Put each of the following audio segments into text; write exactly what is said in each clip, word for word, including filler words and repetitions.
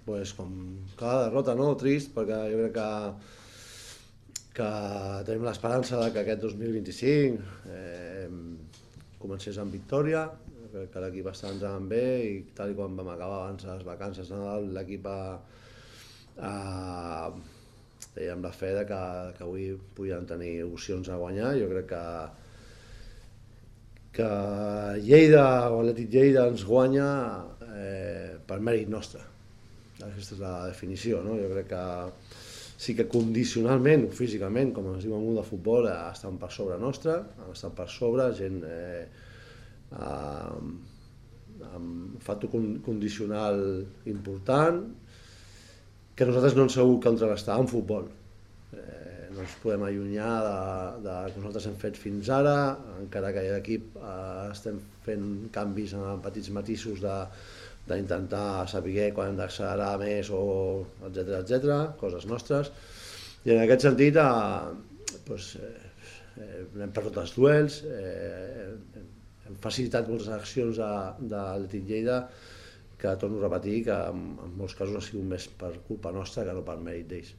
pues, com cada derrota, no? Trist, perquè jo crec que, que tenim l'esperança de que aquest dos mil vint-i-cinc eh, comencés amb victòria, crec que l'equip està anant bé i tal i quan vam acabar abans les vacances de Nadal, l'equip a, a, amb la fe de que, que avui podien tenir opcions a guanyar. Jo crec que que Lleida o l'Atlètic Lleida ens guanya eh, per mèrit nostre. Aquesta és la definició, no? Jo crec que sí que condicionalment, físicament, com es diu en un de futbol, estan per sobre nostra, estan per sobre, gent eh, amb, amb factor condicional important, que nosaltres no hem sabut contrarrestar en futbol. Eh, no ens podem allunyar de, de que nosaltres hem fet fins ara, encara que l'equip eh, estem fent canvis en petits matisos de d'intentar saber quan hem d'accelerar més, o etcètera, etcètera, coses nostres. I en aquest sentit, eh, doncs, eh, hem perdut els duels, eh, hem facilitat moltes accions de, de l'Atlètic Lleida, que torno a repetir que en, en molts casos ha sigut més per culpa nostra que no per mèrit d'ells.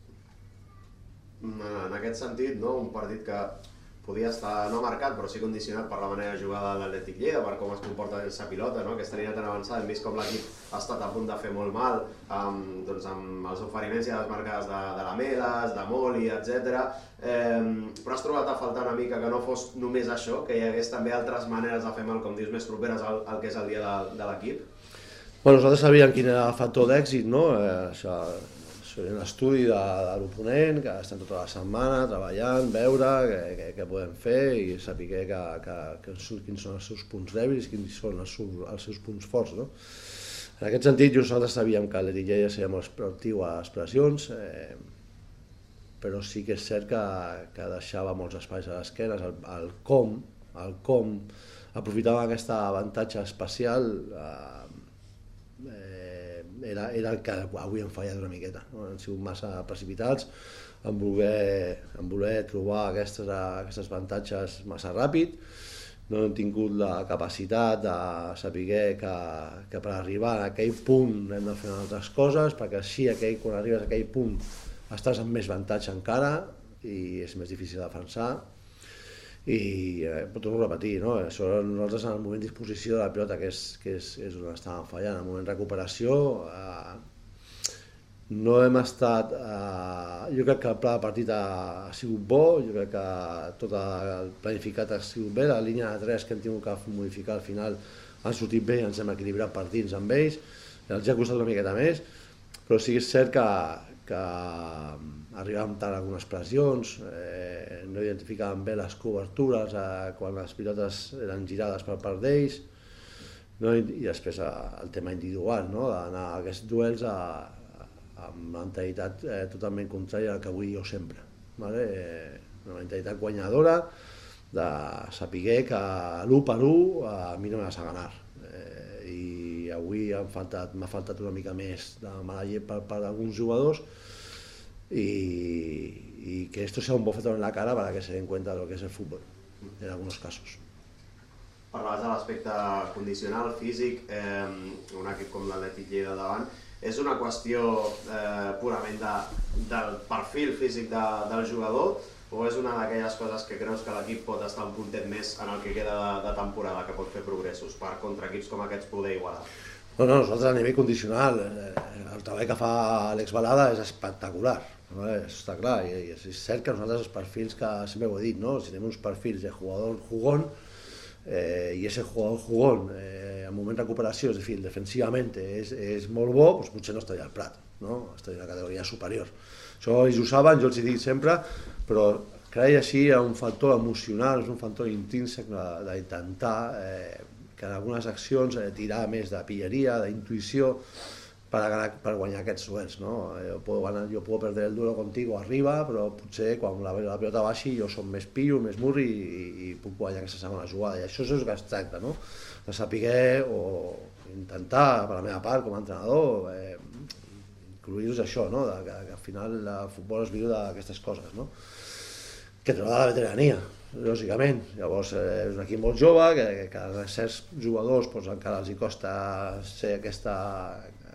En aquest sentit, no? Un partit que podia estar no marcat, però sí condicionat per la manera de jugar de l'Atlètic Lleida, per com es comporta aquesta pilota, no? Aquesta línia tan avançada, hem vist com l'equip ha estat a punt de fer molt mal, amb, doncs, amb els oferiments i les marcades de, de Lamelas, de Moli, etcètera. Eh, però has trobat a faltar una mica que no fos només això, que hi hagués també altres maneres de fer mal, com dius, més properes al, al que és el dia de, de l'equip? Bueno, nosaltres sabíem quin era el factor d'èxit, no? Eh, això, és un estudi de, de l'oponent, que estem tota la setmana treballant, veure què, què podem fer i saber que, que, que, quins són els seus punts dèbils i quins són els seus, els seus punts forts, no? En aquest sentit, nosaltres sabíem que l'Atlètic Lleida seria molt proactiu a les pressions, eh, però sí que és cert que, que deixava molts espais a l'esquena, el, el com, el com aprofitava aquest avantatge especial, eh, Era, era el que avui hem fallat una miqueta, no? Han sigut massa precipitats en voler, en voler trobar aquestes, aquestes avantatges massa ràpid, no hem tingut la capacitat de saber que, que per arribar a aquell punt hem de fer altres coses, perquè així aquell, quan arribes a aquell punt estàs amb més avantatge encara i és més difícil de defensar. I eh, torno a repetir, no? Això nosaltres en el moment de disposició de la pilota, que és, que és, és on estàvem fallant, en el moment de recuperació eh, no hem estat, eh, jo crec que el pla de partit ha, ha sigut bo, jo crec que tot el planificat ha sigut bé, la línia de tres que hem tingut que modificar al final han sortit bé, ens hem equilibrat partits amb ells, els ha costat una miqueta més, però sí que és cert que, que arribàvem tard a algunes pressions, eh, no identificàvem bé les cobertures eh, quan les pilotes eren girades per part d'ells, no? I, i després eh, el tema individual, no? D'anar a aquests duels a, a, amb una mentalitat eh, totalment contrària al que vull jo sempre, vale? Eh, una mentalitat guanyadora, de saber que l'u per u a mi no me vas a ganar. Eh, I avui m'ha faltat, m'ha faltat una mica més de mala llet per part d'alguns jugadors, y, y que esto sea un bofetón en la cara para que se den cuenta de lo que es el fútbol, en algunos casos. Parlaves de l'aspecte condicional, físic, eh, un equip com l'Atlètic Lleida davant, és una qüestió eh, purament de, del perfil físic de, del jugador, o és una d'aquelles coses que creus que l'equip pot estar un puntet més en el que queda de, de temporada, que pot fer progressos per contra equips com aquests poder igualar? No, no, nosaltres a nivell condicional, el treball que fa Àlex Balada és espectacular, no? Això està clar, i és cert que nosaltres els perfils, que sempre ho he dit, no? Si tenim uns perfils de jugador jugón, eh, i ese jugador jugón, eh, en moment de recuperació, és a dir, defensivament és, és molt bo, doncs potser no estaria al Prat, no? Estaria en la categoria superior. Això ells ho saben, jo els hi dic sempre, però crec així hi ha un factor emocional, és un factor intrínsec d'intentar eh, que en algunes accions eh, tirar més de pilleria, d'intuïció, per, per guanyar aquests duels, no? Jo puedo, ganar, jo puedo perder el duelo contigo arriba, però potser quan la, la pilota baixi jo som més pillo, més murri i, i puc guanyar aquesta segona jugada. I això és el que es tracta, no? De saber o intentar, per la meva part, com a entrenador, eh, incluir-nos això, no? De, que, que al final el futbol es viu d'aquestes coses, no? Que te la veterania, lògicament. Llavors eh, és un equip molt jove, que, que a certs jugadors doncs, encara els hi costa ser aquesta,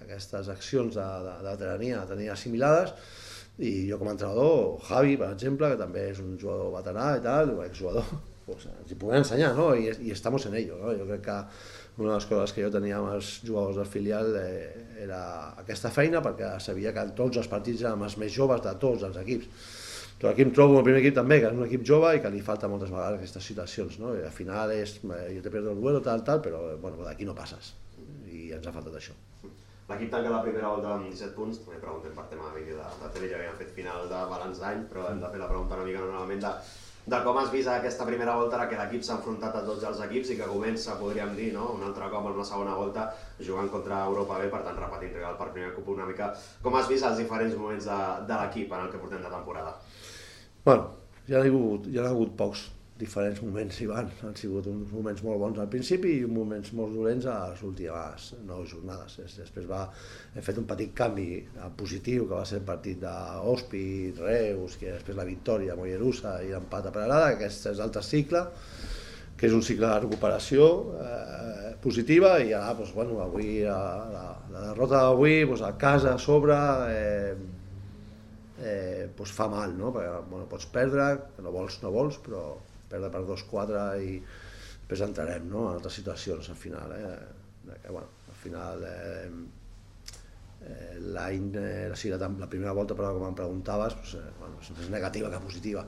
aquestes accions de, de, de tirania tenir assimilades, i jo com a entrenador, Javi, per exemple, que també és un jugador veterà i tal, un exjugador, pues, ens hi podem ensenyar, no? I, i estamos en ello, no? Jo crec que una de les coses que jo tenia amb els jugadors del filial eh, era aquesta feina, perquè sabia que en tots els partits érem els més joves de tots els equips. Però aquí em trobo el primer equip també, que és un equip jove i que li falta moltes vegades aquestes situacions, no? I al final és, jo te perdo el duelo, tal, tal, però bueno, d'aquí no passes, i ens ha faltat això. L'equip tanca la primera volta amb disset punts, també preguntem per tema de vídeo de, de tele, ja havíem fet final de balanç d'any, però hem de fer la pregunta una mica normalment de, de com has vist aquesta primera volta, que l'equip s'ha enfrontat a tots els equips i que comença, podríem dir, no? Un altre cop en una segona volta jugant contra Europa B, per tant repetint rival per primer cop una mica. Com has vist els diferents moments de, de l'equip en el que portem de temporada? Bueno, ja ha hagut, ja ha hagut pocs diferents moments, Ivan. Han sigut uns moments molt bons al principi i uns moments molt dolents a les últimes nou jornades. Després va, hem fet un petit canvi positiu, que va ser el partit d'Hospi, Reus, que després la victòria a Mollerussa i l'empat a Peralada, que aquest és l'altre cicle, que és un cicle de recuperació eh, positiva, i ara, doncs, bueno, avui, la, la, la derrota d'avui, doncs, a casa, a sobre, eh, eh, doncs fa mal, no? Perquè bueno, pots perdre, que no vols, no vols, però perdre per dos quatre i després entrarem, no? En altres situacions al final, eh? Que, bueno, al final eh, eh, l'any, eh, o sigui, la, la primera volta, però com em preguntaves, doncs, eh, bueno, és més negativa que positiva.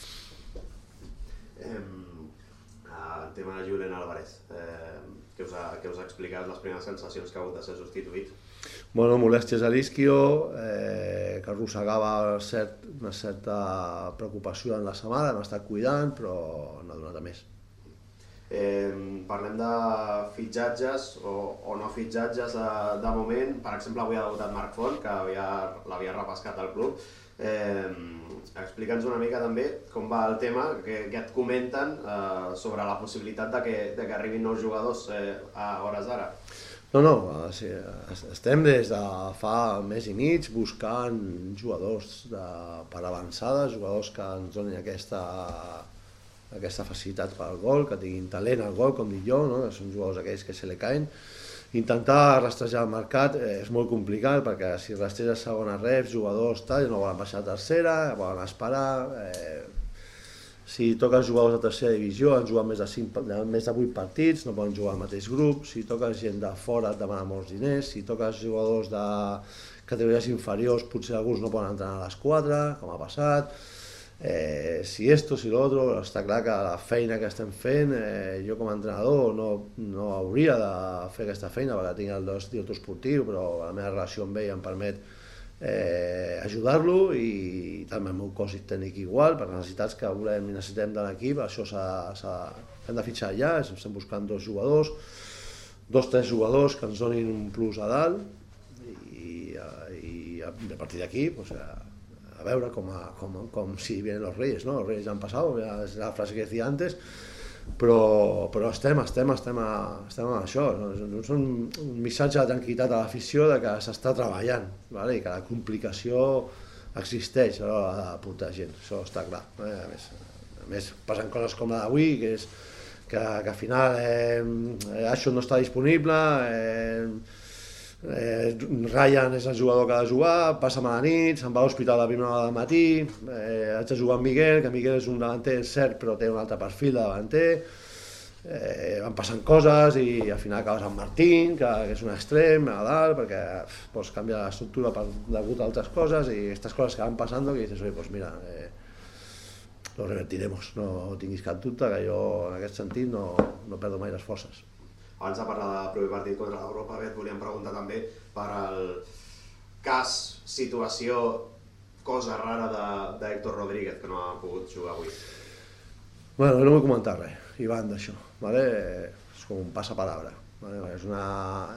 Eh, el tema de Julen Álvarez, eh, què us ha, què us ha explicat les primeres sensacions que ha hagut de ser substituït? Bueno, molèsties a l'isquio, eh, que arrossegava cert, una certa preocupació en la setmana, hem estat cuidant, però no ha donat a més. Eh, parlem de fitxatges o, o no fitxatges de, de moment. Per exemple, avui ha debutat Marc Font, que l'havia repescat al club. Eh, Explica'ns una mica també com va el tema, que, que et comenten eh, sobre la possibilitat de que, de que arribin nous jugadors eh, a hores d'ara. No, no, estem des de fa un mes i mig buscant jugadors de, per avançada, jugadors que ens donin aquesta, aquesta facilitat pel gol, que tinguin talent al gol, com dic jo, no? Que són jugadors aquells que se li caen. Intentar rastrejar el mercat és molt complicat, perquè si rastreges segona reps, jugadors tal, no volen baixar a tercera, volen esperar. Eh, si toques jugadors de tercera divisió, han jugat més de, cinc, més de vuit partits, no poden jugar al mateix grup. Si toques gent de fora et demana molts diners. Si toques jugadors de categories inferiors, potser alguns no poden entrenar a les quatre, com ha passat. Eh, si esto, si lo otro, està clar que la feina que estem fent, eh, jo com a entrenador no, no hauria de fer aquesta feina perquè tinc el director esportiu, però la meva relació amb ell em permet eh, ajudar-lo, i també el meu cos tècnic igual, per les necessitats que volem i necessitem de l'equip. Això hem de fitxar ja, estem buscant dos jugadors, dos tres jugadors que ens donin un plus a dalt, i, i a partir d'aquí, pues, a veure com, a, com, com si vienen los reyes, ¿no? Los reyes ya han pasado, ya es la frase que decía antes, però, però estem, estem, estem, a, estem a això, no? És un, un missatge de tranquil·litat a l'afició de que s'està treballant, ¿vale? I que la complicació existeix a l'hora de portar gent, això està clar. Eh? A més, a més, passen coses com la d'avui, que és que, que al final eh, això no està disponible, eh, Eh, Ryan és el jugador que ha de jugar, passa mala nit, se'n va a l'hospital a la primera hora del matí, eh, haig de jugar amb Miguel, que Miguel és un davanter cert però té un altre perfil de davanter, eh, van passant coses i al final acabes amb Martín, que, que és un extrem a dalt, perquè pues, canvia l'estructura per degut a altres coses, i aquestes coses que van passant, que dices, pues mira, eh, lo revertiremos, no tinguis cap dubte, que jo en aquest sentit no, no perdo mai les forces. Abans de parlar del proper partit contra l'Europa B, et volíem preguntar també per el cas, situació, cosa rara d'Héctor Rodríguez, que no ha pogut jugar avui. Bueno, no vull comentar res, Ivan, d'això, ¿vale? És com un passapalabra, ¿vale? És una,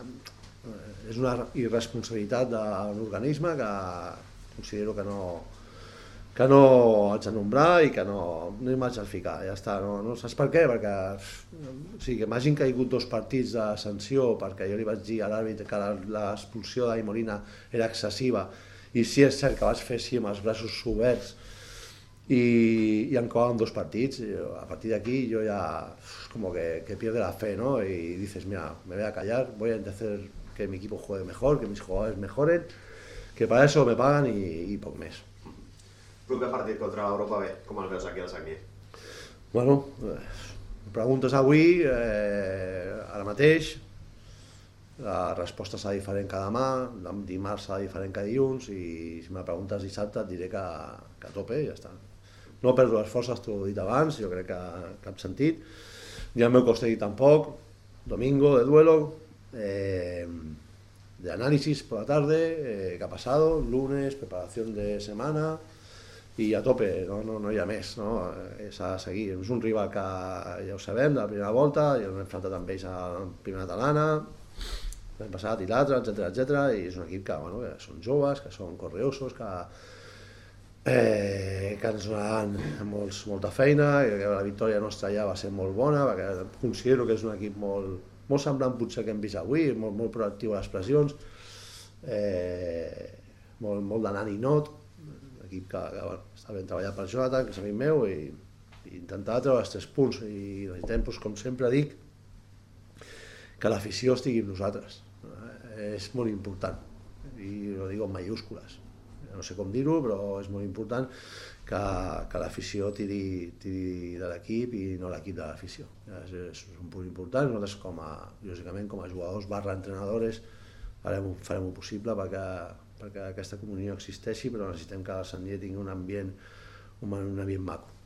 és una irresponsabilitat de l'organisme que considero que no, que no haig de nombrar i que no, no m'haig de ficar, ja està, no, no saps per què? Perquè o sigui, que m'hagin caigut dos partits de sanció perquè jo li vaig dir a l'àrbitre que l'expulsió d'Ai Molina era excessiva, i sí és cert que vaig fer així amb els braços oberts i, i em coven dos partits. A partir d'aquí jo ja como que, que pierde la fe, ¿no? Y dices, mira, me voy a callar, voy a hacer que mi equipo juegue mejor, que mis jugadores mejoren, que para eso me pagan i, i poc més. Proper partit contra l'Europa B, com el veus aquí al Sagnier? Bueno, eh, preguntes avui, eh, ara mateix, la resposta serà diferent que demà, dimarts serà diferent que dilluns, i si me preguntes dissabte et diré que, que a tope i ja està. No perdo les forces, t'ho he dit abans, jo crec que cap sentit. Ni al meu costat tampoc. Domingo de duelo, eh, de análisis por la tarde, eh, qué ha pasado, lunes, preparación de semana i a tope, no, no, no hi ha més, no? S'ha de seguir. És un rival que ja ho sabem, de la primera volta, ja hem enfrontat amb ells a la primera catalana, l'any passat i l'altre, etcètera, etcètera, i és un equip que, bueno, que són joves, que són correosos, que, eh, que ens donaran molts, molta feina, i que la victòria nostra ja va ser molt bona, perquè considero que és un equip molt, molt semblant potser que hem vist avui, molt, molt proactiu a les pressions, eh, molt, molt de naninot, un equip que, que bueno, està ben treballat per Jonathan, que és amic meu, i, i intentar treure els tres punts, i necessitem, doncs, com sempre dic, que l'afició estigui amb nosaltres. És molt important, i ho dic en mayúscules. No sé com dir-ho, però és molt important que, que l'afició tiri, tiri de l'equip i no l'equip de l'afició. És, és un punt important. Nosaltres, com a, lògicament, com a jugadors barra entrenadors, farem, farem el possible perquè, perquè aquesta comunió existeixi, però necessitem que el Sagnier tingui un ambient, un, un ambient maco.